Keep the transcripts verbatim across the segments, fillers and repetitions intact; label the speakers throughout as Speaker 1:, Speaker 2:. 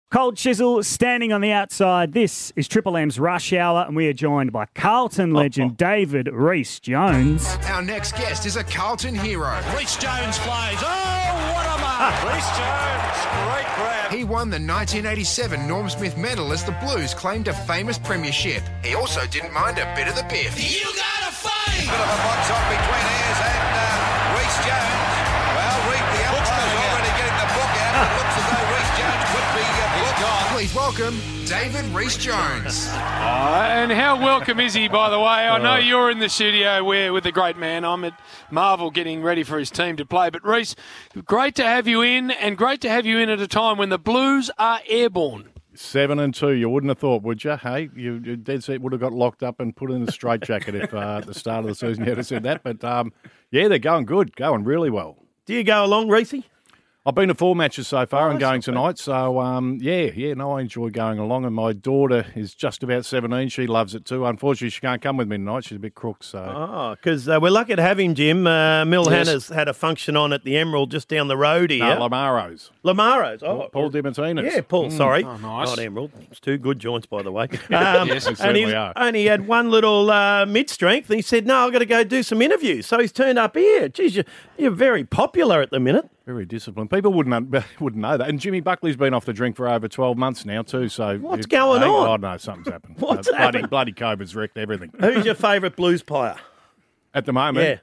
Speaker 1: Cold Chisel standing on the outside. This is Triple M's Rush Hour, and we are joined by Carlton legend David Rhys-Jones.
Speaker 2: Our next guest is a Carlton hero.
Speaker 3: Rhys-Jones plays. Oh, what a mark! Rhys-Jones, great grab.
Speaker 2: He won the nineteen eighty-seven Norm Smith medal as the Blues claimed a famous premiership. He also didn't mind a bit of the piff.
Speaker 3: You got a fight!
Speaker 4: Bit of a box off between Ayres and uh, Rhys-Jones. Well, Reed, the umpire's already getting the book out. It looks as though Rhys-Jones could be uh, booked.
Speaker 2: Please welcome David Rhys-Jones.
Speaker 5: Uh, and how welcome is he, by the way? I know you're in the studio where with the great man. I'm at Marvel getting ready for his team to play. But, Rhys, great to have you in, and great to have you in at a time when the Blues are airborne.
Speaker 6: Seven and two. You wouldn't have thought, would you? Hey, you, you dead set would have got locked up and put in a straitjacket if uh, at the start of the season you had said that. But, um, yeah, they're going good, going really well.
Speaker 7: Do you go along, Reesey?
Speaker 6: I've been to four matches so far
Speaker 7: Oh,
Speaker 6: and going tonight, so um, yeah, yeah, no, I enjoy going along. And my daughter is just about seventeen; she loves it too. Unfortunately, she can't come with me tonight; she's a bit crook. So,
Speaker 7: oh, because uh, we're lucky to have him, Jim. Uh, Mil
Speaker 5: Yes.
Speaker 7: Hannah's had a function on at the Emerald just down the road here.
Speaker 6: no, Lamaro's,
Speaker 7: Lamaro's. Oh,
Speaker 6: Paul DiMartino's.
Speaker 7: yeah, Paul. Sorry,
Speaker 5: Oh, nice.
Speaker 7: not Emerald. It's two good joints, by the way. Um,
Speaker 5: Yes, they
Speaker 7: and
Speaker 6: certainly
Speaker 7: he
Speaker 6: are.
Speaker 7: only had one little uh, mid strength, and he said, "No, I've got to go do some interviews." So he's turned up here. Geez, you're, you're very popular at the minute.
Speaker 6: Very disciplined. People wouldn't wouldn't know that. And Jimmy Buckley's been off the drink for over twelve months now too. So
Speaker 7: What's
Speaker 6: if-
Speaker 7: going
Speaker 6: hey,
Speaker 7: on?
Speaker 6: I know something's happened.
Speaker 7: What's
Speaker 6: Uh, bloody,
Speaker 7: happened?
Speaker 6: bloody COVID's wrecked everything
Speaker 7: Who's your favourite blues player?
Speaker 6: at the moment.
Speaker 7: Yeah.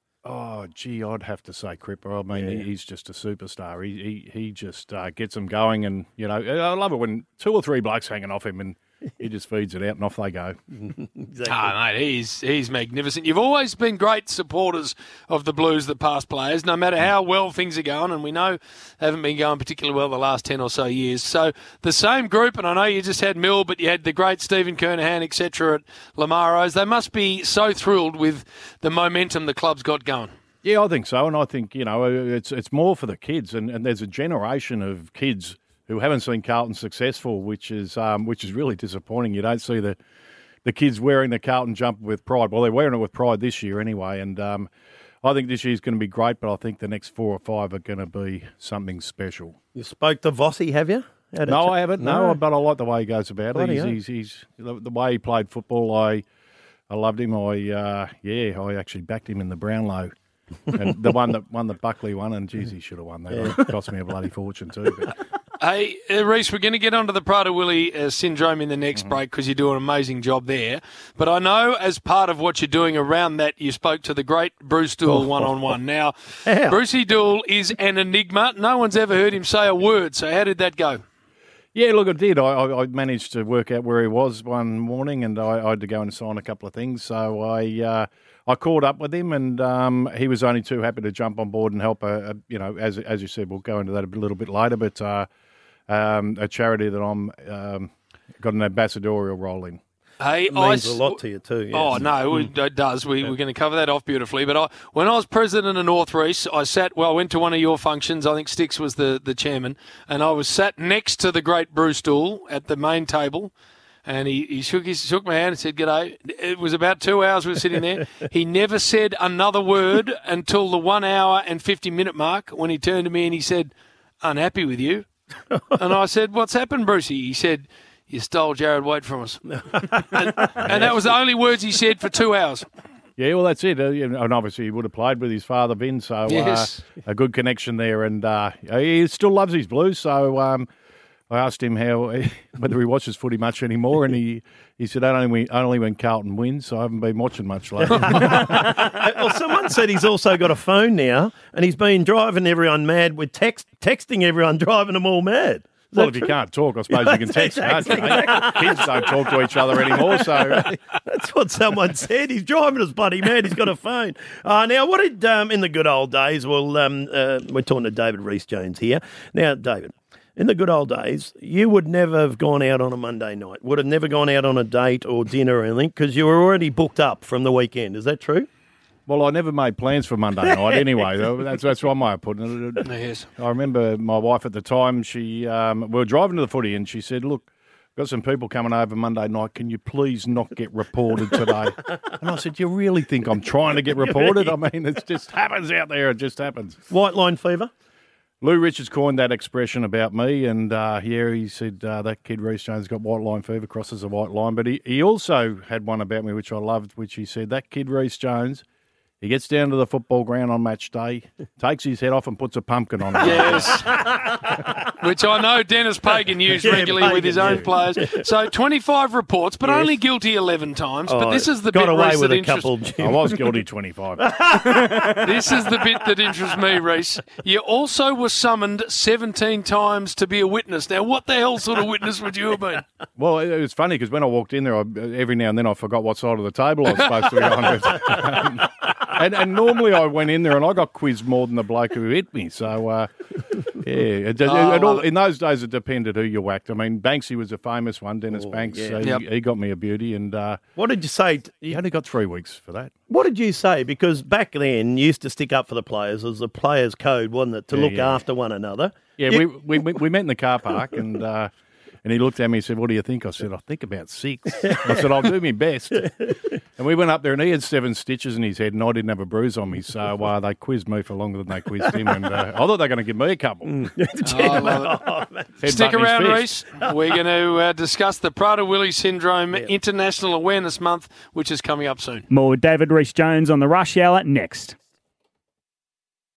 Speaker 6: Oh, gee, I'd have to say Cripper. I mean, he, he's just a superstar. He he, he just uh, gets them going, and you know, I love it when two or three blokes hanging off him, and he just feeds it out, and off they go.
Speaker 7: Exactly.
Speaker 5: Ah, mate, he's he's magnificent. You've always been great supporters of the Blues, the past players, no matter how well things are going, and we know they haven't been going particularly well the last ten or so years. So the same group, and I know you just had Mill, but you had the great Stephen Kernahan, et cetera at Lamaro's. They must be so thrilled with the momentum the club's got going.
Speaker 6: Yeah, I think so, and I think you know it's it's more for the kids, and, and there's a generation of kids who haven't seen Carlton successful, which is um, which is really disappointing. You don't see the the kids wearing the Carlton jumper with pride. Well, they're wearing it with pride this year anyway, and um, I think this year's going to be great. But I think the next four or five are going to be something special.
Speaker 7: You spoke to Vossi, have you? Had a
Speaker 6: No,
Speaker 7: chat-
Speaker 6: I haven't. No, but I like the way he goes about it.
Speaker 7: Bloody
Speaker 6: He's,
Speaker 7: hell.
Speaker 6: he's, he's the, the way he played football. I I loved him. I uh, yeah, I actually backed him in the Brownlow. And the one that one that Buckley won, and geez, he should have won that. It cost me a bloody fortune too. But.
Speaker 5: Hey, uh, Rhys, we're going to get onto the Prader-Willi uh, syndrome in the next break because you do an amazing job there. But I know as part of what you're doing around that, you spoke to the great Bruce Doull one-on-one. Now,
Speaker 7: How?
Speaker 5: Brucey Doull is an enigma. No one's ever heard him say a word. So how did that go?
Speaker 6: Yeah, look, I did. I, I, I managed to work out where he was one morning, and I, I had to go and sign a couple of things. So I uh, I caught up with him, and um, he was only too happy to jump on board and help. A, a, you know, as as you said, we'll go into that a little bit later. But uh, um, a charity that I'm um, got an ambassadorial role in.
Speaker 5: Hey,
Speaker 7: It means
Speaker 5: I,
Speaker 7: a lot to you too. Yes.
Speaker 5: Oh, no, it it does. We, we're going to cover that off beautifully. But I, when I was president of North Reese, I sat, well, I went to one of your functions. I think Sticks was the, the chairman. And I was sat next to the great Bruce Doull at the main table. And he, he shook his shook my hand and said, "G'day." It was about two hours we were sitting there. He never said another word until the one hour and fifty minute mark when he turned to me and he said, "Unhappy with you." And I said, "What's happened, Brucey?" He said, "You stole Jared Waite from us." and, and that was the only words he said for two hours.
Speaker 6: Yeah, well, that's it. Uh, you know, and obviously, he would have played with his father, Vin, so
Speaker 5: Yes.
Speaker 6: uh, a good connection there. And uh, he still loves his Blues, so um, I asked him how whether he watches footy much anymore, and he, he said only only when Carlton wins, so I haven't been watching much lately.
Speaker 7: Well, someone said he's also got a phone now, and he's been driving everyone mad with text, texting everyone, driving them all mad. Is
Speaker 6: Well,
Speaker 7: that
Speaker 6: if you
Speaker 7: true?
Speaker 6: can't talk, I suppose you can text.
Speaker 7: Exactly,
Speaker 6: can't you? Kids don't talk to each other anymore, so
Speaker 7: That's what someone said. He's driving us bloody mad. He's got a phone. Uh, now, what did, um, in the good old days, well, um, uh, we're talking to David Rhys-Jones here. Now, David, in the good old days, you would never have gone out on a Monday night, would have never gone out on a date or dinner or anything because you were already booked up from the weekend. Is that true?
Speaker 6: well, I never made plans for Monday night anyway. though. That's that's one way of putting it.
Speaker 5: Yes.
Speaker 6: I remember my wife at the time. She um, we were driving to the footy, and she said, "Look, got some people coming over Monday night. Can you please not get reported today?" And I said, "You really think I'm trying to get reported? I mean, it just happens out there. It just happens."
Speaker 7: White line fever?
Speaker 6: Lou Richards coined that expression about me, and uh, yeah, he said uh, that kid Reece Jones got white line fever, crosses the white line. But he, he also had one about me, which I loved, which he said, that kid Reece Jones, he gets down to the football ground on match day, takes his head off and puts a pumpkin on it.
Speaker 5: Yes. Which I know Dennis Pagan used
Speaker 7: Yeah,
Speaker 5: regularly
Speaker 7: Pagan,
Speaker 5: with his own
Speaker 7: yeah.
Speaker 5: players. So twenty-five reports, but
Speaker 7: Yes.
Speaker 5: only guilty eleven times.
Speaker 7: Oh,
Speaker 5: But this is the
Speaker 7: got
Speaker 5: bit,
Speaker 7: away
Speaker 5: Reece,
Speaker 7: with
Speaker 5: that
Speaker 7: a
Speaker 5: interests
Speaker 7: couple.
Speaker 6: I
Speaker 7: Jim.
Speaker 6: was guilty twenty-five.
Speaker 5: This is the bit that interests me, Reece. You also were summoned seventeen times to be a witness. Now, what the hell sort of witness would you have been?
Speaker 6: Well, it it was funny because when I walked in there, I, every now and then I forgot what side of the table I was supposed to be on with. Um, and, and normally I went in there and I got quizzed more than the bloke who hit me. So, uh, yeah, it, it,
Speaker 5: Oh,
Speaker 6: it all,
Speaker 5: love it.
Speaker 6: in those days it depended who you whacked. I mean, Banksy was a famous one, Dennis Banks.
Speaker 7: yeah.
Speaker 6: So he,
Speaker 5: Yep.
Speaker 6: he got me a beauty, and uh,
Speaker 7: What did you say?
Speaker 6: he only got three weeks for that.
Speaker 7: What did you say? Because back then, you used to stick up for the players. It was the players' code, wasn't it, to
Speaker 6: Yeah,
Speaker 7: look
Speaker 6: yeah.
Speaker 7: after one another?
Speaker 6: Yeah,
Speaker 7: You-
Speaker 6: we, we we met in the car park, and uh, and he looked at me and said, "What do you think?" I said, "I think about six." I said, "I'll do my best." And we went up there, and he had seven stitches in his head, and I didn't have a bruise on me. So uh, they quizzed me for longer than they quizzed him, and uh, I thought they were going to give me a couple.
Speaker 5: Oh, I love it.
Speaker 6: Head
Speaker 5: Stick
Speaker 6: button his
Speaker 5: around,
Speaker 6: fist.
Speaker 5: Reece. We're going to uh, discuss the Prader-Willi Syndrome International Awareness Month, which is coming up soon.
Speaker 1: More with David Reece Jones on the Rush Hour next.